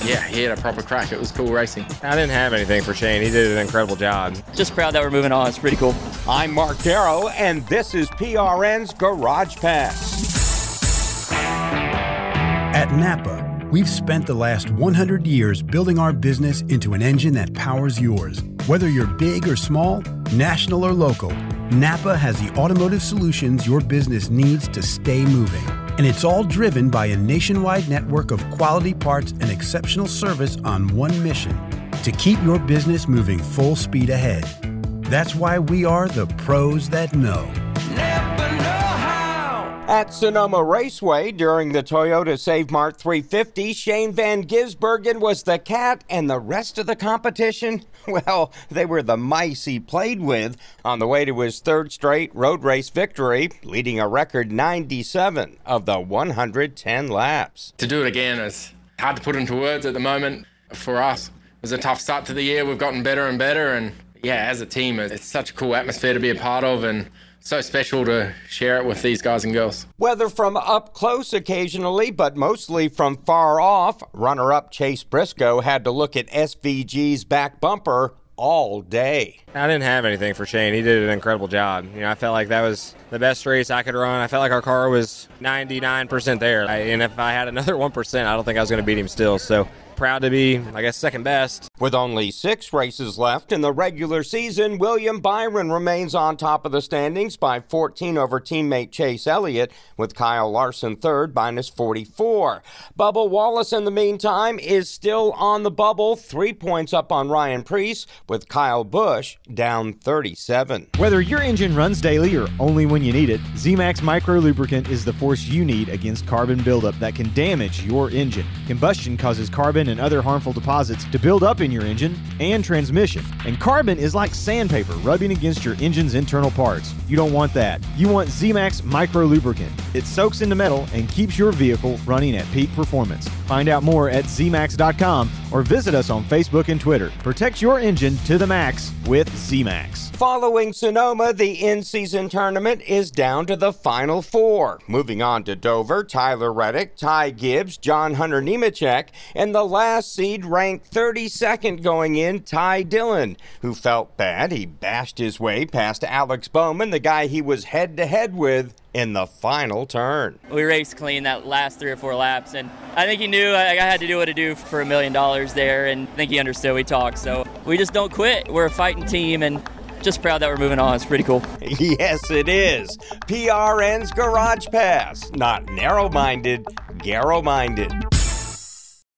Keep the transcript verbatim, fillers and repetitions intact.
yeah, he had a proper crack. It was cool racing. I didn't have anything for Shane. He did an incredible job. Just proud that we're moving on. It's pretty cool. I'm Mark Darrow, and this is P R N's Garage Pass. At Napa, we've spent the last one hundred years building our business into an engine that powers yours. Whether you're big or small, national or local, Napa has the automotive solutions your business needs to stay moving. And it's all driven by a nationwide network of quality parts and exceptional service on one mission: to keep your business moving full speed ahead. That's why we are the pros that know. At Sonoma Raceway, during the Toyota Save Mart three fifty, Shane Van Gisbergen was the cat, and the rest of the competition, well, they were the mice he played with on the way to his third straight road race victory, leading a record ninety-seven of the one hundred ten laps. To do it again is hard to put into words at the moment. For us, it was a tough start to the year. We've gotten better and better, and yeah, as a team, it's such a cool atmosphere to be a part of, and so special to share it with these guys and girls. Whether from up close occasionally, but mostly from far off, runner-up Chase Briscoe had to look at S V G's back bumper all day. I didn't have anything for Shane. He did an incredible job. You know, I felt like that was the best race I could run. I felt like our car was ninety-nine percent there. I, and if I had another one percent, I don't think I was going to beat him still. So proud to be, I guess, second best. With only six races left in the regular season, William Byron remains on top of the standings by fourteen over teammate Chase Elliott, with Kyle Larson third, minus forty-four. Bubba Wallace, in the meantime, is still on the bubble, three points up on Ryan Preece, with Kyle Busch down thirty-seven. Whether your engine runs daily or only when you need it, Z-Max Micro Lubricant is the force you need against carbon buildup that can damage your engine. Combustion causes carbon and other harmful deposits to build up in your engine and transmission. And carbon is like sandpaper rubbing against your engine's internal parts. You don't want that. You want Z-Max Micro Lubricant. It soaks into metal and keeps your vehicle running at peak performance. Find out more at Z max dot com or visit us on Facebook and Twitter. Protect your engine to the max with Z-Max. Following Sonoma, the in-season tournament is down to the final four. Moving on to Dover, Tyler Reddick, Ty Gibbs, John Hunter Nemechek, and the last seed ranked thirty-second going in, Ty Dillon, who felt bad. He bashed his way past Alex Bowman, the guy he was head-to-head with in the final turn. We raced clean that last three or four laps, and I think he knew I, I had to do what to do for a million dollars there, and I think he understood. We talked, so we just don't quit. We're a fighting team, and just proud that we're moving on. It's pretty cool. Yes, it is. P R N's Garage Pass. Not narrow-minded, Garrow-minded.